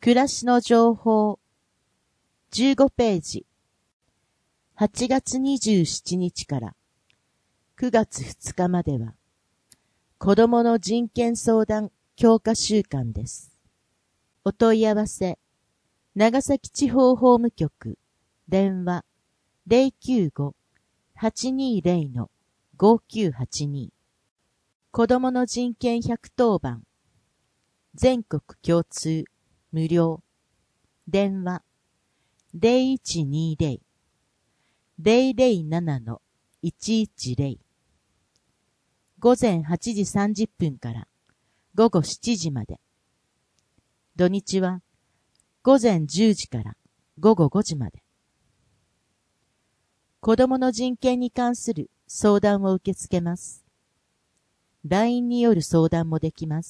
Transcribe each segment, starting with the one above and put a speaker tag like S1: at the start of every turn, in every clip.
S1: 暮らしの情報15ページ8月27日から9月2日までは子どもの人権相談強化週間です。お問い合わせ長崎地方法務局電話 095-820-5982 子どもの人権110番全国共通無料電話 0120-007-110 午前8時30分から午後7時まで土日は午前10時から午後5時まで子どもの人権に関する相談を受け付けます。LINE による相談もできます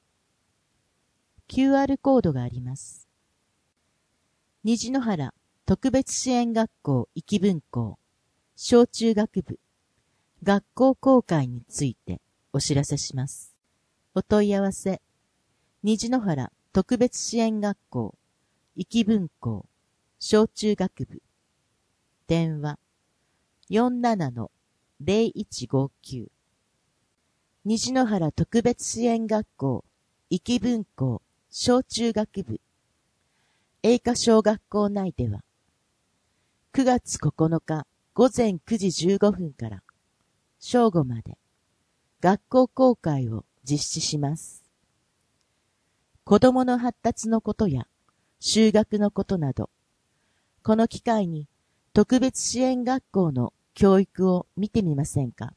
S1: 。QR コードがあります。虹の原特別支援学校壱岐分校小中学部学校公開についてお知らせします。お問い合わせ虹の原特別支援学校壱岐分校小中学部電話 47-0159 虹の原特別支援学校壱岐分校小中学部栄華小学校内では9月9日午前9時15分から正午まで学校公開を実施します。子どもの発達のことや就学のことなど、この機会に特別支援学校の教育を見てみませんか。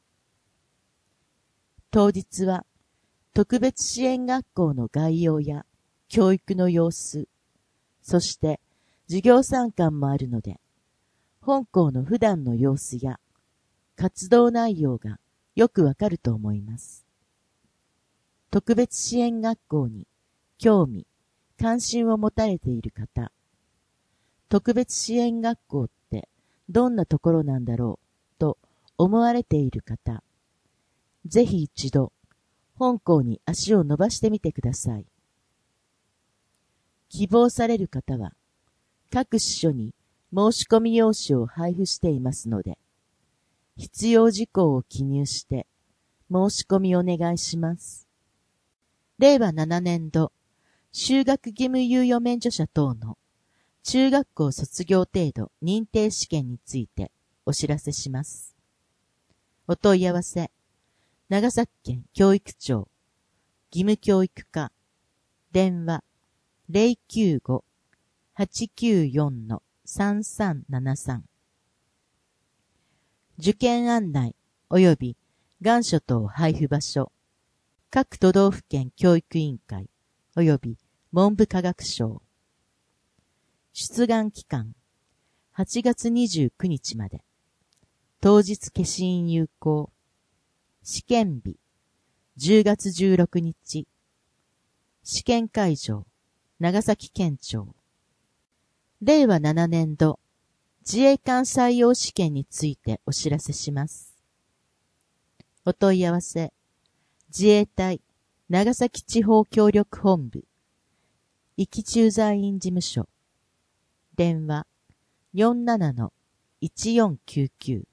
S1: 当日は特別支援学校の概要や教育の様子、そして授業参観もあるので、本校の普段の様子や活動内容がよくわかると思います。特別支援学校に興味、関心を持たれている方、特別支援学校ってどんなところなんだろうと思われている方、ぜひ一度本校に足を伸ばしてみてください。希望される方は各支所に申し込み用紙を配布していますので、必要事項を記入して申し込みお願いします。令和7年度就学義務猶予免除者等の中学校卒業程度認定試験についてお知らせします。お問い合わせ長崎県教育庁義務教育課電話 095-894-3373 受験案内及び願書等配布場所各都道府県教育委員会及び文部科学省出願期間8月29日まで当日消印有効試験日10月16日試験会場長崎県庁令和7年度自衛官採用試験についてお知らせします。お問い合わせ自衛隊長崎地方協力本部壱岐駐在員事務所電話 47-1499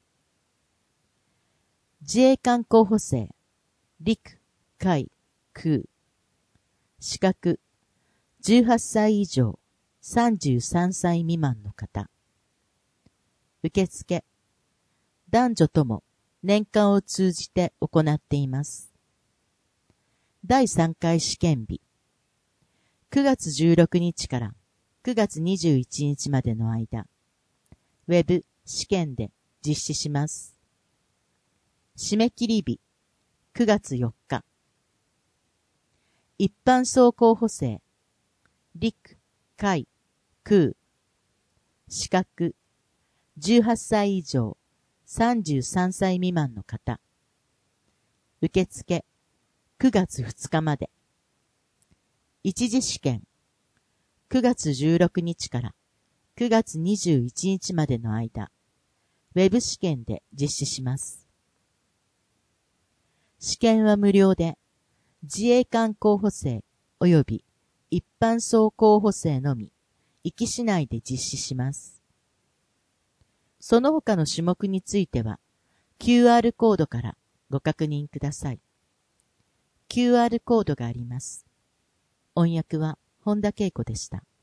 S1: 自衛官候補生陸海空資格18歳以上33歳未満の方受付男女とも年間を通じて行っています。第3回試験日9月16日から9月21日までの間ウェブ試験で実施します。締め切り日9月4日一般総候補生陸海空資格18歳以上33歳未満の方受付9月2日まで一次試験9月16日から9月21日までの間ウェブ試験で実施します。試験は無料で自衛官候補生及び一般総候補生のみ、壱岐市内で実施します。その他の種目については、QR コードからご確認ください。QR コードがあります。音訳は本田恵子でした。